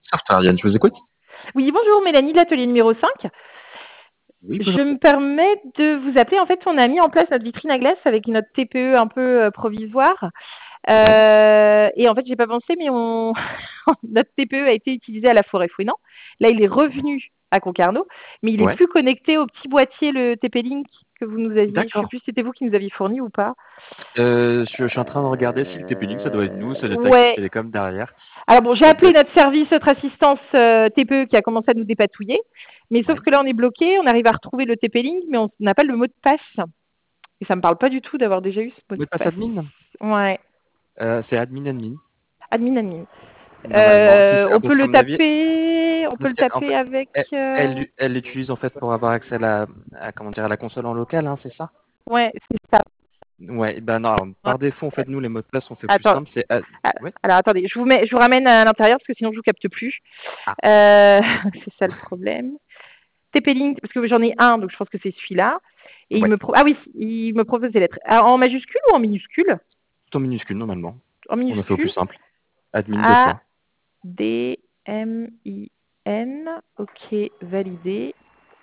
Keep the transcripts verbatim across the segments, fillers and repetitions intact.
Software, Ariane, je vous écoute. Oui, bonjour, Mélanie de l'atelier numéro cinq. Oui, bonjour. Je me permets de vous appeler. En fait, on a mis en place notre vitrine à glace avec notre T P E un peu euh, provisoire. Ouais. Euh, et en fait, j'ai pas pensé, mais on... notre T P E a été utilisé à la forêt Fouesnant. Là, il est revenu à Concarneau, mais il est Ouais. plus connecté au petit boîtier, le T P Link que vous nous aviez. Je sais D'accord. plus si c'était vous qui nous aviez fourni ou pas. Euh, je, je suis en train de regarder si le T P-Link, ça doit être nous, ça doit être Active Ouais. Télécom derrière. Alors bon, j'ai Ça doit appelé être... notre service, notre assistance euh, T P E qui a commencé à nous dépatouiller. Mais sauf Ouais. que là, on est bloqué. On arrive à retrouver le T P Link, mais on n'a pas le mot de passe. Et ça me parle pas du tout d'avoir déjà eu ce mot de Mot de passe passe. admin? Ouais, Euh, c'est admin admin. admin admin. Normalement, si Euh, c'est- ah, on peut parce qu'à le mon avis, taper, on peut parce le qu'en taper fait, avec. elle, Euh... elle, elle l'utilise en fait pour avoir accès à la, à, comment dire, à la console en local, hein, c'est ça? Ouais, c'est ça. Ouais, ben non, alors, Ouais. par défaut, en fait, nous, les mots de passe, on fait plus Attends. simple, c'est... ad- Ouais. Alors attendez, je vous mets, je vous ramène à l'intérieur parce que sinon je vous capte plus. Ah, Euh... c'est ça le problème. T P Link, parce que j'en ai un, donc je pense que c'est celui-là. Et il ouais. me pro... ah oui, il me propose des lettres. Ah, en majuscule ou en minuscule? Tout en minuscule, normalement. En On a fait au plus minuscule. simple. Admin deux A fois. D M I N. Ok, validé.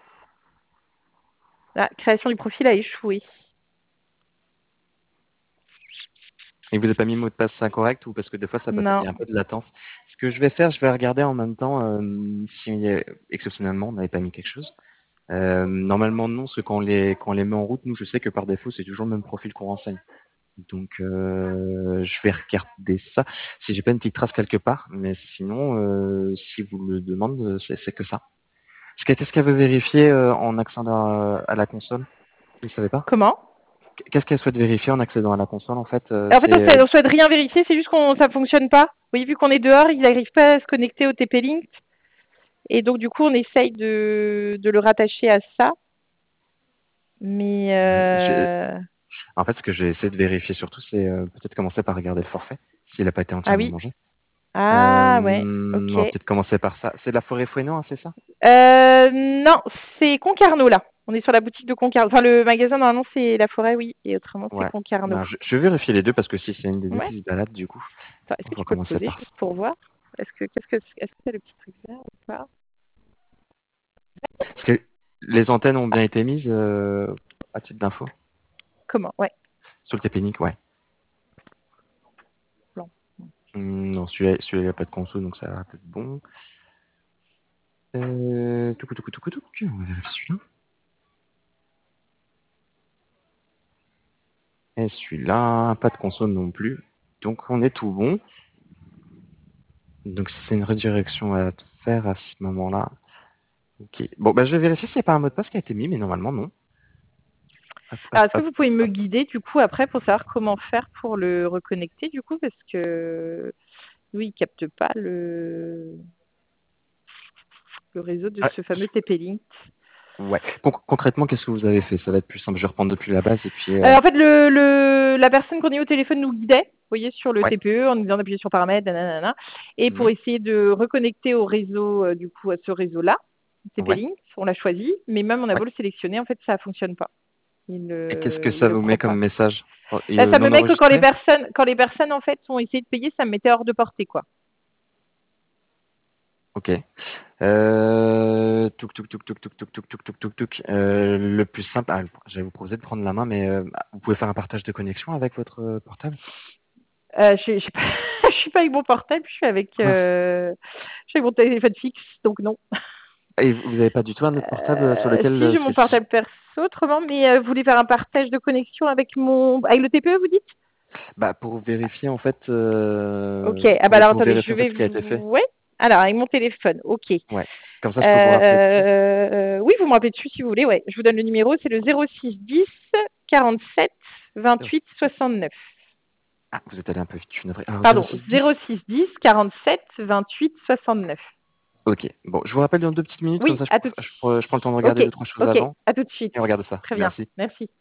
La création du profil a échoué. Et vous n'avez pas mis mot de passe incorrect ou parce que des fois ça passe, il Non. y a un peu de latence. Ce que je vais faire, je vais regarder en même temps euh, si euh, exceptionnellement on n'avait pas mis quelque chose. Euh, normalement non, parce que quand on les quand on les met en route, nous je sais que par défaut c'est toujours le même profil qu'on renseigne. Donc euh, je vais regarder ça. Si j'ai pas une petite trace quelque part, mais sinon euh, si vous le demandez, c'est c'est que ça. Est-ce qu'elle qu'est-ce qu'elle veut vérifier euh, en accédant à, à la console? Vous savez pas? Comment? Qu'est-ce qu'elle souhaite vérifier en accédant à la console en fait? euh, En fait, on C'est souhaite, on souhaite rien vérifier, c'est juste qu'on ça fonctionne pas. Oui, vu qu'on est dehors, ils n'arrivent pas à se connecter au T P Link. Et donc, du coup, on essaye de, de le rattacher à ça. Mais je- euh... En fait, ce que j'ai essayé de vérifier surtout, c'est euh, peut-être commencer par regarder le forfait, s'il n'a pas été ah entièrement oui. mangé. Euh, Ah ouais, on ok. va peut-être commencer par ça. C'est la forêt Fouesnant, hein, c'est ça? Euh, non, c'est Concarneau là. On est sur la boutique de Concarneau. Enfin, le magasin, normalement, c'est la forêt, oui. Et autrement, c'est Ouais. Concarneau. Ben, je, je vais vérifier les deux parce que si c'est une des deux Ouais. qui se balade, du coup, Attends, est-ce on que va tu peux te commencer poser par juste ça. pour voir? Est-ce que, qu'est-ce que, est-ce que c'est le petit truc vert ou pas? Parce que les antennes ont bien été mises euh, à titre d'info Comment? Ouais. sur le T P-Link, ouais. Blanc. Hum, non, celui-là, celui-là, il n'y a pas de console, donc ça va être bon. Euh, touc, touc, touc, touc, on va vérifier celui-là. Et celui-là, pas de console non plus. Donc on est tout bon. Donc si c'est une redirection à faire à ce moment-là. Ok. Bon, bah je vais vérifier s'il n'y a pas un mot de passe qui a été mis, mais normalement non. Hop, hop, Alors, est-ce que hop, vous hop, pouvez me hop. guider du coup après pour savoir comment faire pour le reconnecter du coup parce que lui il capte pas le, le réseau de Ah, ce fameux T P Link. ouais. Con- concrètement, qu'est-ce que vous avez fait? Ça va être plus simple. Je vais reprendre depuis la base et puis. Euh, Euh, en fait, le, le, la personne qu'on a eu au téléphone nous guidait, vous voyez, sur le Ouais. T P E en nous disant d'appuyer sur paramètres, nanana, et pour Mhm. essayer de reconnecter au réseau, euh, du coup, à ce réseau-là, T P Ouais. Link, on l'a choisi, mais même on a Ouais. beau le sélectionner, en fait, ça fonctionne pas. Il Et qu'est-ce que ne il ça le vous met prend comme pas. message? Oh, et, Là, euh, ça me non met que quand les enregistré? personnes, quand les personnes, en fait, ont essayé de payer, ça me mettait hors de portée, quoi. Ok. Euh... Touk, touk, touk, touk, touk, touk, touk, touk, touk, touk, touk. Euh, le plus simple, ah, je vais vous proposer de prendre la main, mais euh, vous pouvez faire un partage de connexion avec votre euh, portable? Euh, je, je, je suis pas avec mon portable, je suis avec, Mince. euh, je suis avec mon téléphone fixe, donc non. Et vous n'avez pas du tout un autre portable sur Euh, lequel, si euh, j'ai parce mon que si- portable perso, autrement, mais euh, vous voulez faire un partage de connexion avec mon, avec le T P E, vous dites? bah, pour vérifier en fait, Ok. euh, Ah bah pour, alors pour attendez, vérifier je en fait vais, ce qui a été fait. ouais. Alors avec mon téléphone, ok. Ouais. Comme ça, je peux vous rappeler dessus. Euh, oui, vous me rappelez dessus si vous voulez. Ouais. Je vous donne le numéro, c'est le zéro six dix quarante-sept vingt-huit soixante-neuf. Ah, vous êtes allé un peu vite, je suis navré. Alors, Pardon, zéro six zéro dix. six dix quarante-sept vingt-huit soixante-neuf. Ok. Bon, je vous rappelle dans deux petites minutes, comme Oui, ça, je, à tout de je, suite. je prends le temps de Ok, regarder deux, trois choses ok, avant à tout de suite. et on regarde ça. Très bien, Merci. merci.